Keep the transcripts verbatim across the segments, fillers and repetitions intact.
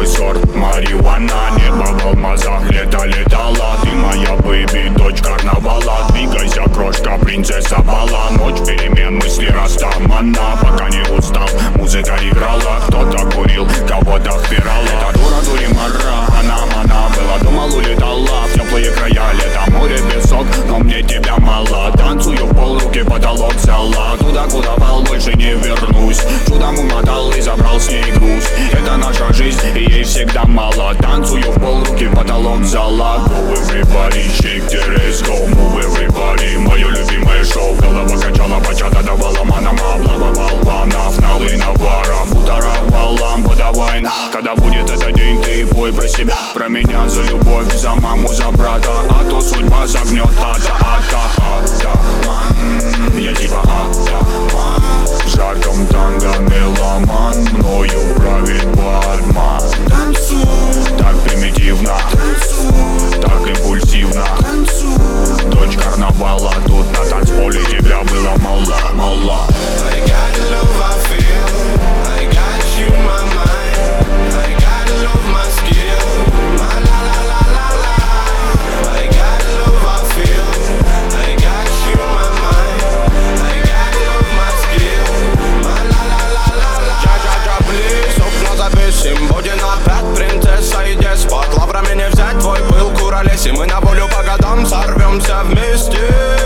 мой сорт марихуана. Небо в алмазах, лето летало. Ты моя бэйби, дочь карнавала. Двигайся, крошка, принцесса бала. Ночь перемен, мысли растамана. Пока не устал, музыка играла. Кто-то курил, кого-то впирал. Эта дура дуримара, она мана была. Думал, улетала в теплые края. Лето, море, песок, но мне тебя мало. Танцую в пол, руки потолок взяла. Туда, куда вал, больше не вернусь. Чудом умотал и забрал с ней груз. Это наша жизнь, и ей всегда мало. Танцую в пол, руки потолок взяла. Go everybody, shake the ass, go move everybody. Мое любимое шоу, голова качала, бачата давала манам. Облава волнов, налы наваром, бутаровала, подавай. Когда будет этот день, ты пой про себя, про меня, за любовь, за маму, за брата. А то судьба загнет ада, ада, ада. Я типа атаман, в жарком танго меломан. Мною правит бармен. Танцуй, так примитивно, танцуй, так импульсивно, танцуй. Дочь карнавала, тут на танцполе тебя было мало, мало. I got the love I feel, I got you in my mind, I got the love my skill, my la la la la la. I got the love I feel, I got you in my mind, I got the love my skill, my la la la la la. Ча-ча-ча, плиз, окна запишем, будет опять принцесса и деспот. Лаврами не взять твой пыл, куролеси, мы на волю по годам сорвемся вместе.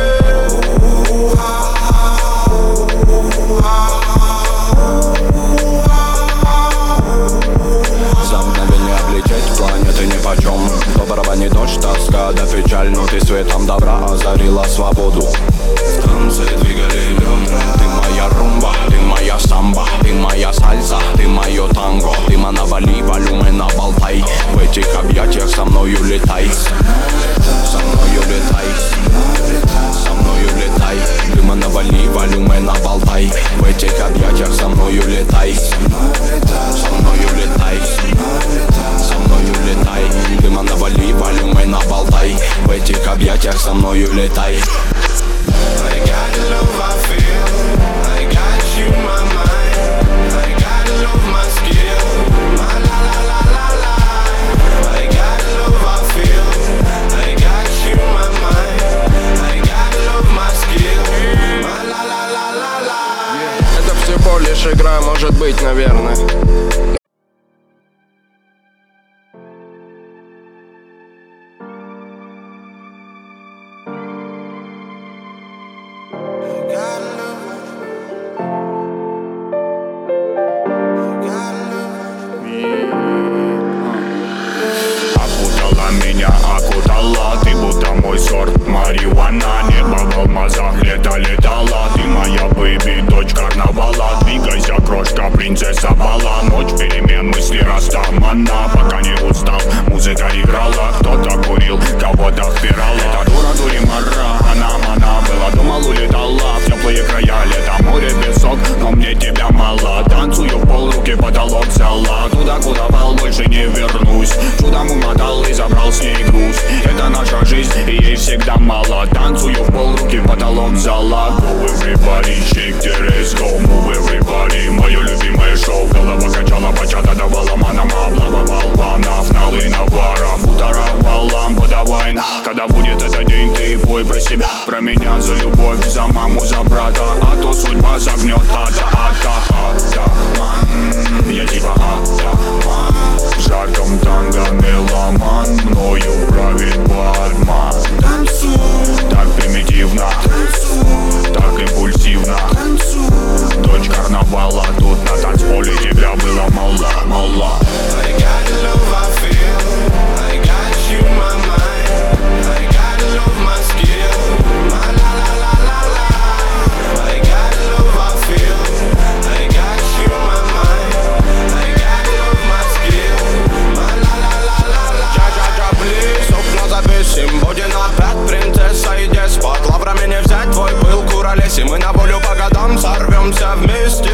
За мгновение облететь планеты нипочем. Доброго не дождь, тоска да печаль, но ты светом добра озарила свободу. В танце двигали бедра. Ты моя румба, ты моя самба, ты моя сальса, ты мое танго. Ты навали, волюмена болтай. В этих объятиях со мною летай. Со мною летай, со мною летай. Ты навали, волюмена болтай. В этих объятиях со мною летай. Со мною летай, со мною летай. Ты навали, волюмена болтай. В этих объятиях со мною летай. I got the love I feel, I got you in my mind, I got the love my skill, my la la la la la. I got the love I feel, I got you in my mind, I got the love my skill, my la la la la la. Это всего лишь игра, может быть, наверное. Окутала меня, окутала. Ты будто мой сорт марихуана. Небо в алмазах, лето летало. Ты моя бэйби, дочь карнавала. Двигайся, крошка, принцесса бала. Ночь перемен, мысли растамана. Пока не устал, музыка играла. Кто-то курил, кого-то впирал. Эта дура дуримара, она мана была. Думал, улетала в теплые края. Лето, море, песок, но мне тебя мало. Танцую в пол, руки потолок взяла. Туда, куда вал, больше не вернусь. Чудом умотал и забрал с ней груз. Это наша жизнь, и ей всегда мало. Танцую в пол, руки потолок взяла. Go everybody, shake the ass, go move everybody. Мое любимое шоу, голова качала, бачата давала манам. Облава волнов, налы наваром, бутаровала, подавай. Когда будет этот день, ты пой про себя, про меня, за любовь, за маму, за брата. А то судьба загнет ада, ада, ада. Я типа атаман, в жарком танго меломан. Мною правит бармен. Танцуй, так примитивно, танцуй, так импульсивно, танцуй. Дочь карнавала, тут на танцполе тебя было мало, мало. I got the love I feel, I got you in my mind, I got the love my skill, my la la la la la. I got the love I feel, I got you in my mind, I got the love my skill, my la la la la la. Ча-ча-ча, плиз, окна запишем, будет опять принцесса и деспот. Лаврами не взять твой пыл, куролеси, мы на волю по годам сорвемся вместе.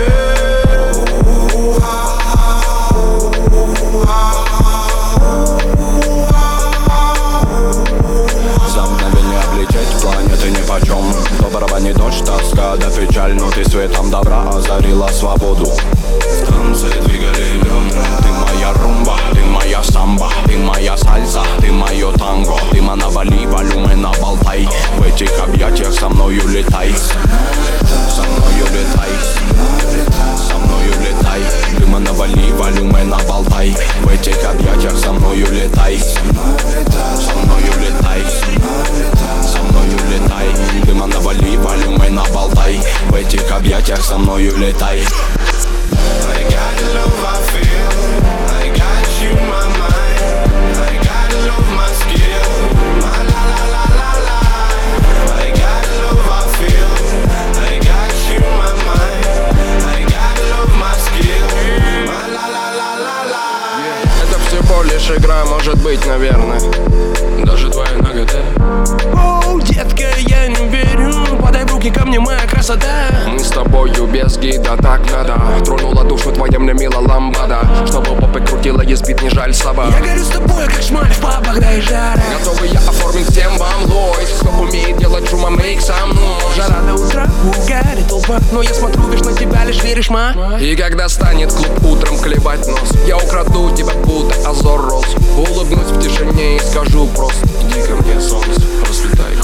За мгновение облететь планеты нипочем. Доброго не дождь, тоска да печаль, но ты светом добра озарила свободу. В танце двигали бедра. Ты моя румба, ты моя самба, ты моя сальса, ты мое танго. Дыма навали, волюмы наболтай, в этих объятиях со мною летай. Со мною летай, со мною летай. Дыма навали, волюмы наболтай, в этих объятиях со мною летай. Со мною летай, со мною летай. Дыма навали, волюмы наболтай, в этих объятиях со мною летай. I got the love I feel, I got you in my mind, I got the love my skill, my la la la la la. I got the love I feel, I got you in my mind, I got the love my skill, my la la la la la. Это всего лишь игра, может быть, наверное. Даже твоя нагота. Оу, детка, я не верю. Подай в руки ко мне, моя красота. Мы с тобою без гида, так надо. Тронула душу твоя мне мила ламбада. Чтобы попы крутила, есть бит, не жаль собак. Я горю с тобой, как шмаль в пабах, да и жара. Готовы я оформить всем вам лойс. Кто умеет делать шума, мейк со мной. Жара до утра, угари толпа. Но я смотрю, видишь, на тебя лишь веришь, ма. И когда станет клуб утром клевать нос, я украду тебя, будто Азор Роз. Улыбнусь в тишине и скажу просто: иди ко мне, солнце, расцветай.